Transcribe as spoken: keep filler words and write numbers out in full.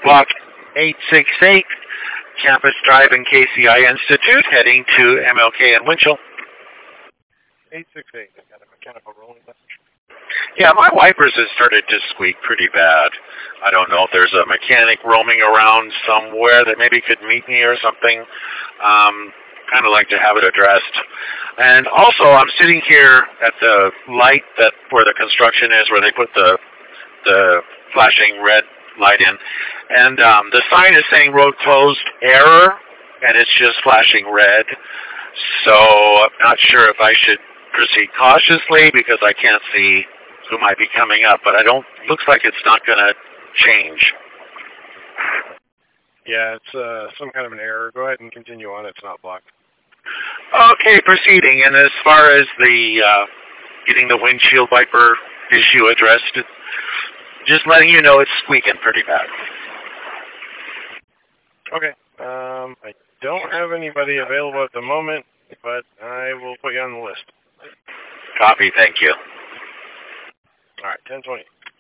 Block eight six eight, Campus Drive and K C I Institute, heading to M L K and Winchell. eight six eight, I got a mechanical rolling message. Yeah, my wipers have started to squeak pretty bad. I don't know if there's a mechanic roaming around somewhere that maybe could meet me or something. Um, kind of like to have it addressed. And also, I'm sitting here at the light that where the construction is, where they put the the flashing red light in, and um, the sign is saying road closed, error, and it's just flashing red. So I'm not sure if I should proceed cautiously because I can't see who might be coming up, but I don't. Looks like it's not going to change. Yeah, it's uh, some kind of an error. Go ahead and continue on. It's not blocked. Okay, proceeding. And as far as the uh, getting the windshield wiper issue addressed, just letting you know it's squeaking pretty bad. Okay. Um, I don't have anybody available at the moment, but I will put you on the list. Copy. Thank you. All right, ten twenty.